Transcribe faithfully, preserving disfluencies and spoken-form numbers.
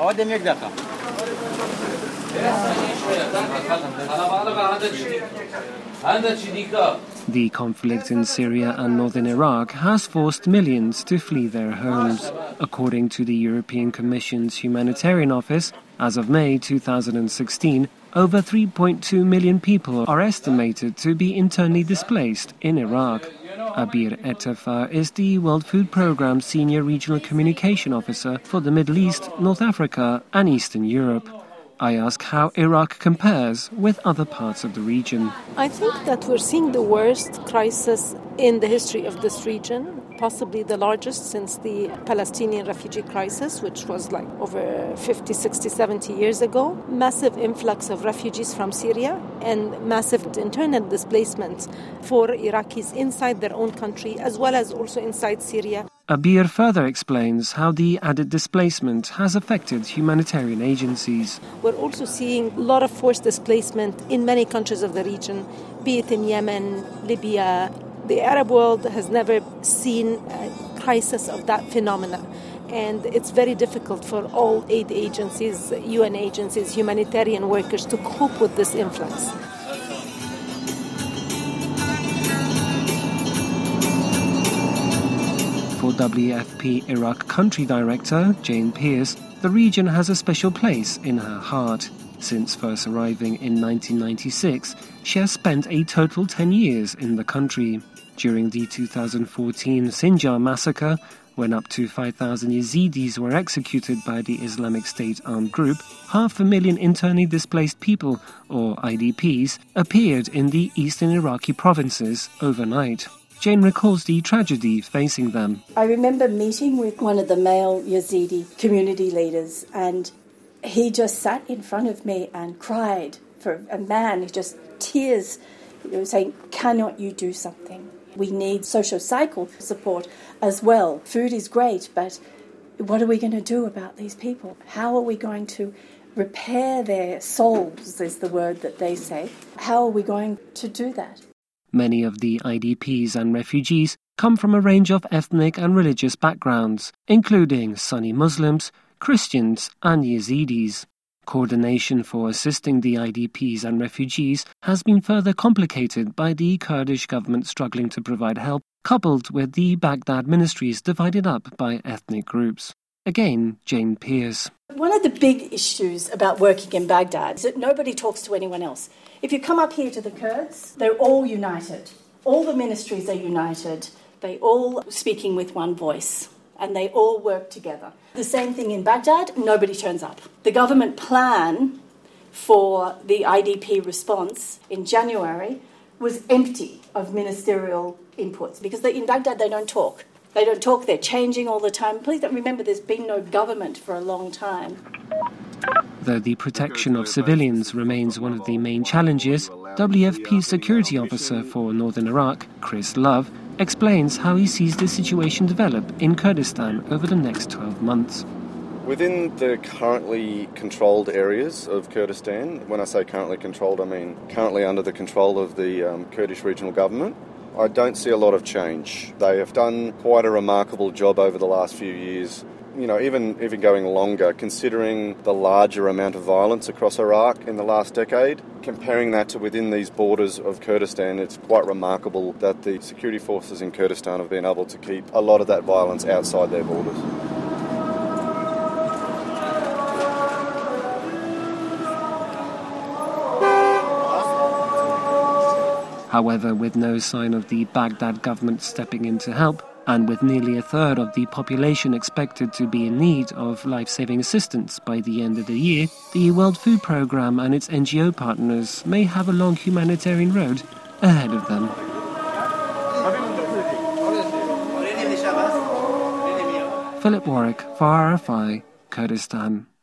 The conflict in Syria and northern Iraq has forced millions to flee their homes. According to the European Commission's Humanitarian Office, as of May two thousand sixteen, over three point two million people are estimated to be internally displaced in Iraq. Abir Etefar is the World Food Programme's Senior Regional Communication Officer for the Middle East, North Africa and Eastern Europe. I ask how Iraq compares with other parts of the region. I think that we're seeing the worst crisis in the history of this region, possibly the largest since the Palestinian refugee crisis, which was like over fifty, sixty, seventy years ago. Massive influx of refugees from Syria and massive internal displacement for Iraqis inside their own country as well as also inside Syria. Abir further explains how the added displacement has affected humanitarian agencies. We're also seeing a lot of forced displacement in many countries of the region, be it in Yemen, Libya. The Arab world has never seen a crisis of that phenomena. And it's very difficult for all aid agencies, U N agencies, humanitarian workers to cope with this influx. For W F P Iraq Country Director Jane Pierce, the region has a special place in her heart. Since first arriving in nineteen ninety-six, she has spent a total ten years in the country. During the two thousand fourteen Sinjar massacre, when up to five thousand Yazidis were executed by the Islamic State armed group, half a million internally displaced people, or I D Ps, appeared in the eastern Iraqi provinces overnight. Jane recalls the tragedy facing them. I remember meeting with one of the male Yazidi community leaders, and he just sat in front of me and cried for a man, just tears, you know, saying, "Cannot you do something? We need socio-psychical support as well. Food is great, but what are we going to do about these people? How are we going to repair their souls," is the word that they say. How are we going to do that? Many of the I D Ps and refugees come from a range of ethnic and religious backgrounds, including Sunni Muslims, Christians and Yazidis. Coordination for assisting the I D Ps and refugees has been further complicated by the Kurdish government struggling to provide help, coupled with the Baghdad ministries divided up by ethnic groups. Again, Jane Pierce. One of the big issues about working in Baghdad is that nobody talks to anyone else. If you come up here to the Kurds, they're all united. All the ministries are united. They all speaking with one voice, and they all work together. The same thing in Baghdad, nobody turns up. The government plan for the I D P response in January was empty of ministerial inputs because they, in Baghdad they don't talk. They don't talk, they're changing all the time. Please don't remember there's been no government for a long time. Though the protection of civilians remains one of the main challenges, W F P Security Officer for Northern Iraq, Chris Love, explains how he sees the situation develop in Kurdistan over the next twelve months. Within the currently controlled areas of Kurdistan, when I say currently controlled, I mean currently under the control of the um, Kurdish regional government, I don't see a lot of change. They have done quite a remarkable job over the last few years, you know, even, even going longer, considering the larger amount of violence across Iraq in the last decade. Comparing that to within these borders of Kurdistan, it's quite remarkable that the security forces in Kurdistan have been able to keep a lot of that violence outside their borders. However, with no sign of the Baghdad government stepping in to help, and with nearly a third of the population expected to be in need of life-saving assistance by the end of the year, the World Food Programme and its N G O partners may have a long humanitarian road ahead of them. Philip Warwick for R F I, Kurdistan.